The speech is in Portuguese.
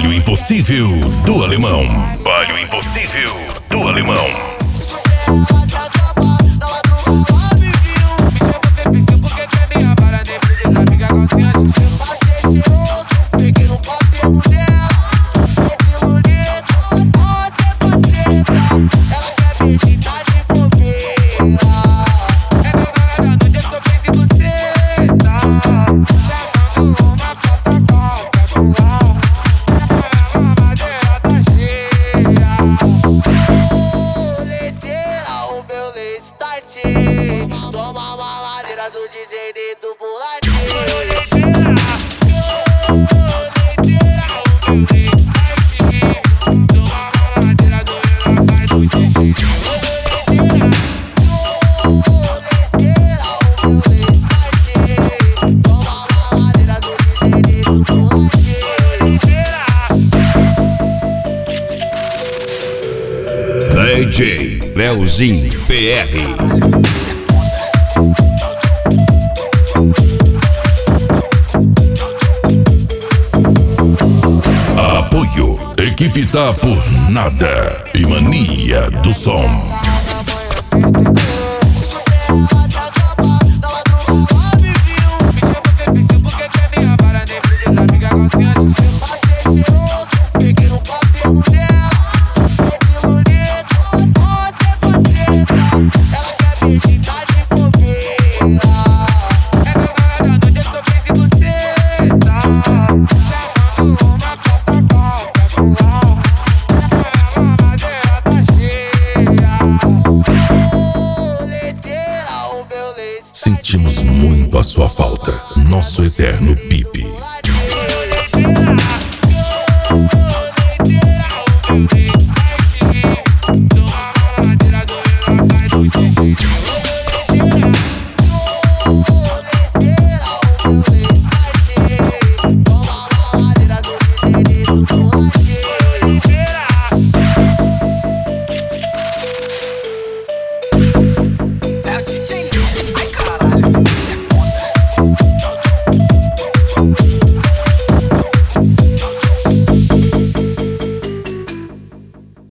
Trabalho Impossível do Alemão. Trabalho Impossível do Alemão. Toma uma ladeira do DJ do boladinho. DJ Leozinho PR. Apoio, equipe tá por nada e mania do som. Sentimos muito a sua falta. Nosso eterno